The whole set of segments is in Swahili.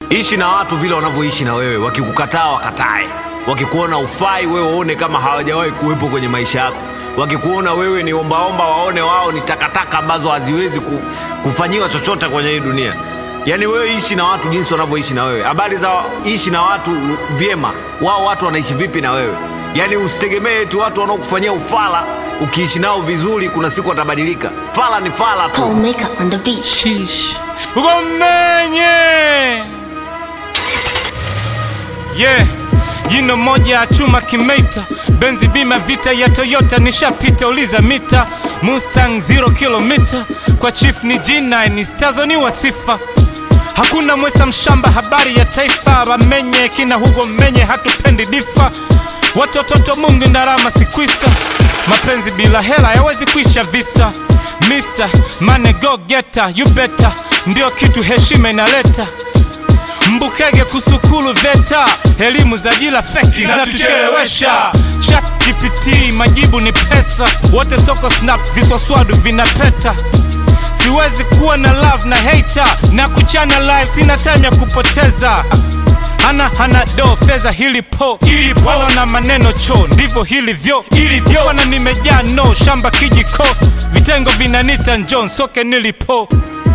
Ishi na watu vile wanavyoishi na wewe. Wakikukataa wakatae. Wakikuona ufai wewe waone kama hawajawahi kuwepo kwenye maisha yako. Wakikuona wewe ni ombaomba waone wao ni takataka ambazo haziwezi kufanyiwa chochote kwenye hii dunia. Yaani wewe ishi na watu jinsi wanavyoishi na wewe. Habari za ishi na watu vyema. Wao watu wanaishi vipi na wewe? Yaani usitegemee tu watu wanaokufanyia ufala. Ukiishi nao vizuri kuna siku watabadilika. Fala ni fala tu. Paul Makeup on the beat. Sheesh. Ugomenye. Yeah. Jino moja ya chuma kimeita. Benzi bima vita ya Toyota nishapita uliza mita. Mustang 0 kilomita. Kwa chief ni G9 ni stazo ni wasifa. Hakuna mwesa mshamba habari ya taifa. Wamenye kina hugo menye hatupendi difa. Watoto Mungu ndarama sikuisa. Mapenzi bila hela yawezi kuisha visa. Mr. Money go getter, you better. Ndio kitu heshima inaleta. Mbukege kusukulu veta. Elimu za jila feki zinatuchelewesha. ChatGPT majibu ni pesa. Wote soko snap viswaswadu vinapeta. Siwezi kuwa na love na hater. Na kuchana live sina time ya kupoteza. Hana do feza hili po. Wala na maneno cho. Ndivo hili vyo. Wana nimejaa no shamba kijiko. Vitengo vinanita John soke nilipo.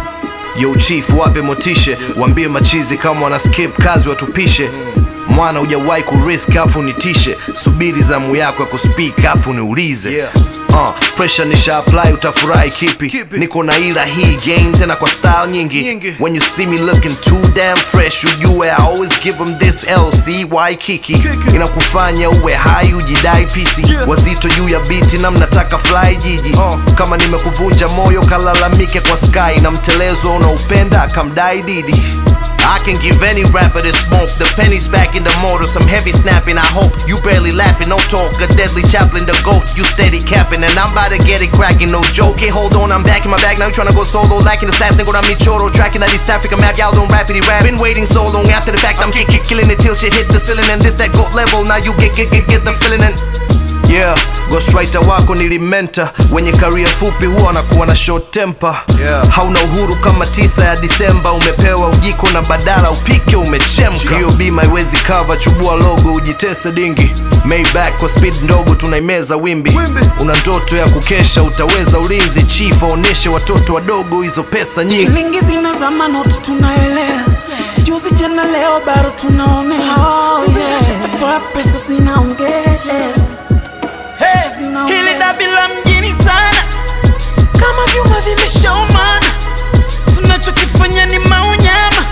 Yo chief wape motishe. Wambie machizi kama wana skip kazi watupishe. Mwana hujawahi kurisk afu nitishe. Subiri zamu yako ya kuspeak afu niulize. Pressure nisha apply utafurahi kipi. Niko na ila hii game tena kwa style nyingi. When you see me looking too damn fresh, ujue I always give them this LCY kiki. Inakufanya uwe high ujidai PC. Wazito juu ya biti na mnataka fly jiji. Kama nimekuvunja moyo kalalamike kwa sky. Na mtelezo unaupenda kamdai didi. I can give any rapper this smoke. The penny's back in the motor, some heavy snapping. I hope you barely laughing, no talk. A deadly chaplain, the goat, you steady capping. And I'm about to get it cracking, no joke. Hey, hold on, I'm back in my bag. Now you tryna go solo, lacking the stats. Then go down me choro, tracking that East Africa map. Y'all don't rapidly rap. Been waiting so long after the fact. I'm killing it till shit hit the ceiling. And this that goat level, now you get the feeling and yeah, ghostwriter wako nilimenta. Wenye career fupi huwa wanakuwa na short temper. Hauna uhuru kama 9 ya Disemba. Umepewa ujiko na badala upike umechemka. Hiyo bima haiwezi cover, chubua logo ujitese dingi. Maybach kwa speed ndogo tunaimeza wimbi. Una ndoto ya kukesha utaweza ulinzi. Chief aoneshe watoto wadogo hizo pesa nyingi. Shilingi zinazama noti tunaelea. Juzi jana leo bado tunaonea. Shit pesa zinaongea. Hili dabila mjini sana. Kama vyuma vimeshaumana. Tunachokifanya ni maunyama.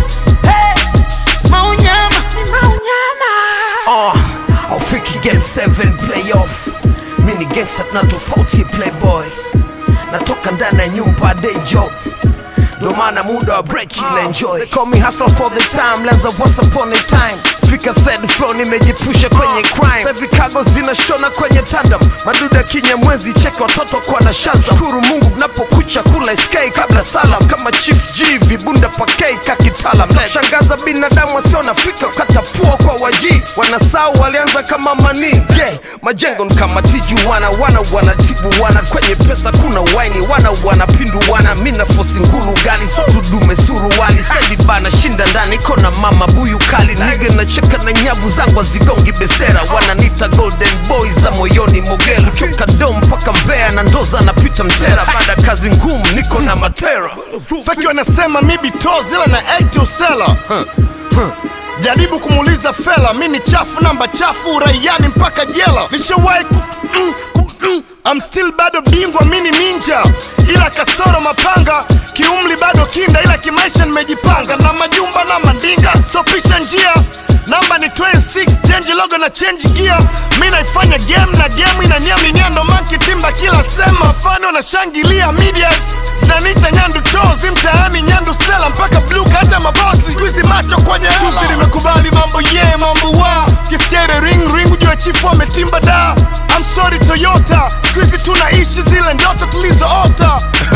Maunyama. Ni maunyama. Aufiki game 7 playoff. Mini gangsta na tofauti playboy. Natoka ndani ya nyumba day job. Ndo maana muda wa break ina enjoy. They call me hustle for the time. Lenza once upon a time. Fika third floor nimejipusha kwenye crime. Every cargo zinashona kwenye tandem. Maduda Kinyamwezi cheka watoto kwa na shaza. Shukuru Mungu mnapokucha kula SK kabla salam. Kama Chief G vibunda pakei kakitalam. Shangaza binadamu wasiona fika kata pua kwa waji. Wanasau walianza kama mani. Majengo kama tiju wanatibu wana. Kwenye pesa kuna waini wanapindu wana. Mina fosi ngulu gali so tudume suruwali. Sendi bana shinda ndani kona mama buyu kali. Nige na cheka na nyavu zangu zigongi besera. Wananita golden boys za moyoni mogelu. Choka dom paka Mbeya na Ndoza na pita Mtera. Baada kazi ngumu niko na matera. Feki wanasema mibi tozila na ekti usela. Jaribu kumuliza fela. Mini chafu namba chafu uraiani mpaka jela. Nishawai I'm still bado bingwa mini ninja. Ila kasoro mapanga. Kiumli bado kinda ila kimaisha nimejipanga. Na majumba na mandinga so pisha njia. Namba ni 26 change logo na change gear. Mina ifanya game na game inaniami nyando. Monkey timba kila sema fano na shangilia medias. Zinanita nyandu tozi mtaani nyandu sela. Mpaka blue hata mabosi squeeze macho kwenye hela. Chuzi nimekubali mambo mambo wa. Kiskere ring ujue chifu ametimba da. I'm sorry Toyota. Squeeze tunaishi zile ndoto tulizoota.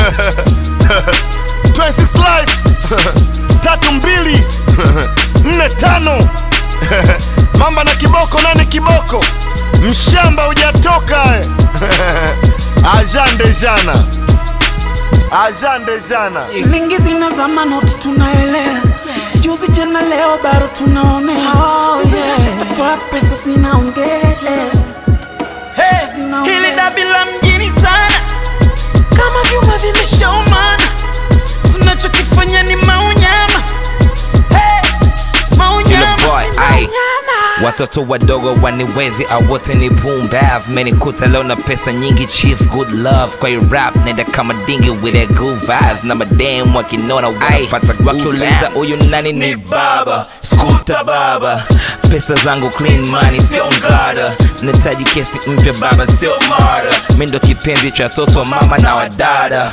26 life 3 2 4 5 Mamba na kiboko nani kiboko. Mshamba hujatoka. Ajande jana. Shilingi zinazama noti tunaelea. juzi jana leo bado tunaonea. Shatafaa pesa zinaongea. Hili dabi la mjini sana, kama vyuma vimeshaumana. Tunachokifanya ni maunyama. Maunyama. Watoto wadogo waniwezi awote ni boom bath. Menikuta leo na pesa nyingi chief good love. Kwa rap nenda kama dingi with that good vibes. Na madam wakinona wanapata wakiuliza uyu nani ni baba Skuta baba. Pesa zangu clean money sio mgada. Nataji kesi mpya baba sio murder. Mindo kipenzi cha toto mama na wadada.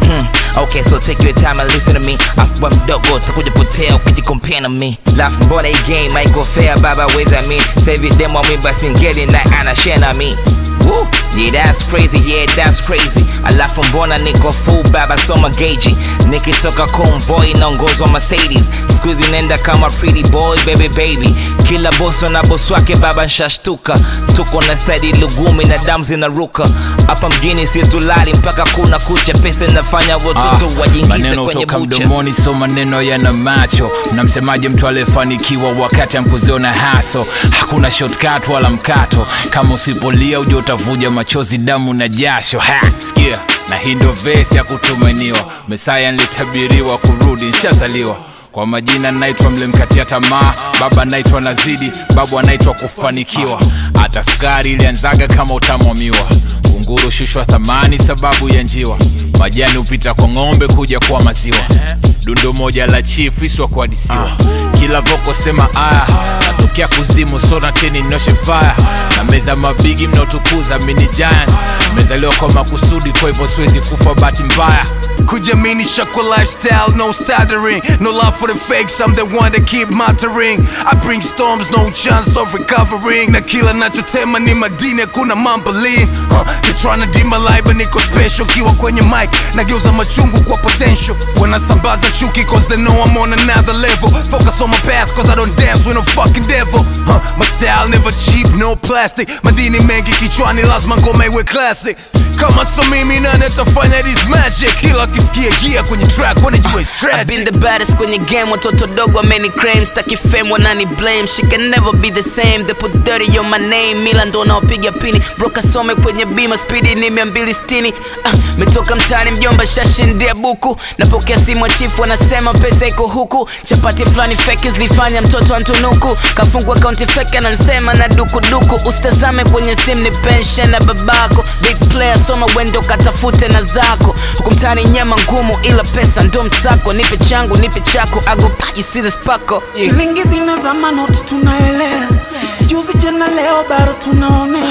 Okay, so take your time and listen to me. Afu mdogo takuja potea ukijikompare na me. Laugh mbona hii game haiko fair baba weza me. Save it demo mi basi ngeli na ana share na me. Woo, yeah that's crazy, yeah that's crazy. Alafu mbona niko full baba soma gauge. Nikitoka convoy naongozwa Mercedes. Squeezy nenda kama pretty boy baby. Kila boss na boss wake baba nshashtuka. Tuko na side lugumi na damu zinaruka. Hapa mjini si tulali mpaka kuna kucha. Pesa nafanya watoto wajingize kwenye bucha. Mdomoni so maneno yana macho. Na msemaje mtu aliyefanikiwa wakati amkuziona haso. Hakuna shortcut wala mkato. Kama usipolia uje utavuja machozi damu na jasho. Sikia, na hii ndo verse ya kutumainiwa. Mesaya nilitabiriwa kurudi nishazaliwa. Kwa majina naitwa mlemkatia tamaa. Baba naitwa Nazidi, babu anaitwa kufanikiwa. Hata sukari ilianzaga kama utamu wa miwa. Kunguru shushwa thamani sababu ya njiwa. Majani upita kwa ng'ombe kuja kwa maziwa. Dundo moja la chief iswa kwa disiwa. Kila voko sema aya. Natokea kuzimu so na cheni noshe fire. Na meza mabigi mnaotukuza mini giant. Mezaliwa kwa makusudi kwa hivyo siwezi kufa bahati mbaya. Kujamini shakwa lifestyle, no stuttering. No love for the fakes, I'm the one that keep muttering. I bring storms, no chance of recovering. Na kila nachotema ni madini kuna mumbling. They tryna dim my life but niko special. Kiwa kwenye mic, nageuza machungu kwa potential. Wanasambaza chuki cause they know I'm on another level. Focus on my path cause I don't dance with no fucking devil. My style never cheap, no plastic. Madini mengi kichwani lazima ngoma iwe classic. Kama so mimi nane tafanya this magic. Kila kisikia yeah kwenye track wanajua it's tragic. I've been the baddest kwenye game. Watoto dogo many claims. Taki fame wanani blame. She can never be the same. They put dirty on my name. Mila ndo naopiga pini. Broka some kwenye bima. Speedy ni 260. Metoka mtani mjomba shashindia buku. Napokea simu chief wanasema pesa iko huku. Chapati flani fake zilifanya mtoto antunuku. Kafungua account fake anansema na duku. Usitazame kwenye simu ni pension na babako. Big player soma wendo katafute na zako. Huku mtani nyama ngumu ila pesa ndo msako. Nipe changu nipe chako. I go back you see the sparkle. Shilingi zinazama noti tunaelea. Juzi jana leo bado tunaonea.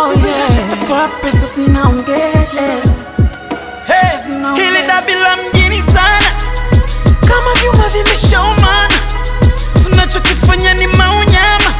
Shatafaa pesa zinaongea. Hili dabi la mjini sana, kama vyuma vimeshaumana. Tunachokifanya ni maunyama.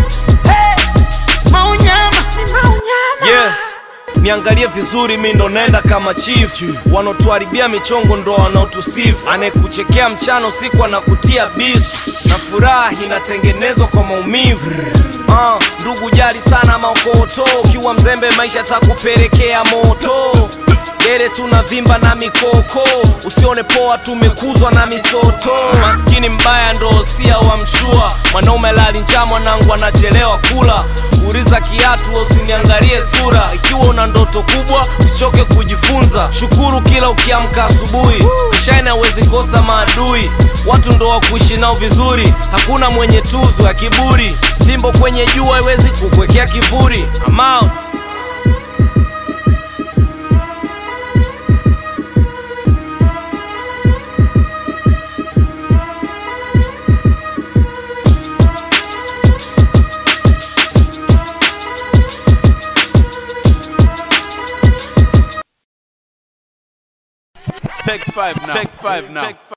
Maunyama. Yeah, niangalie vizuri mi ndo nenda kama chief. Wanotuharibia michongo ndo wanaotusifu. Anekuchekea mchana usiku anakutia beef. Na furaha inatengenezwa kwa maumivu. Ndugu jali sana maokoto. Ukiwa mzembe maisha takupelekea moto. Dere tunavimba na mikoko. Usione poa tumekuzwa na misoto. Maskini mbaya ndo osia wa mshua. Mwanaume lali njaa mwanangu anachelewa kula. Uriza kiatu usiniangalie sura. Ikiwa una ndoto kubwa usichoke kujifunza. Shukuru kila ukiamka asubuhi. Kushaina hauwezi kosa maadui. Watu ndo wa kuishi nao vizuri. Hakuna mwenye tuzo ya kiburi. Fimbo kwenye jua haiwezi kukuwekea kiburi. I'm out. Take five now.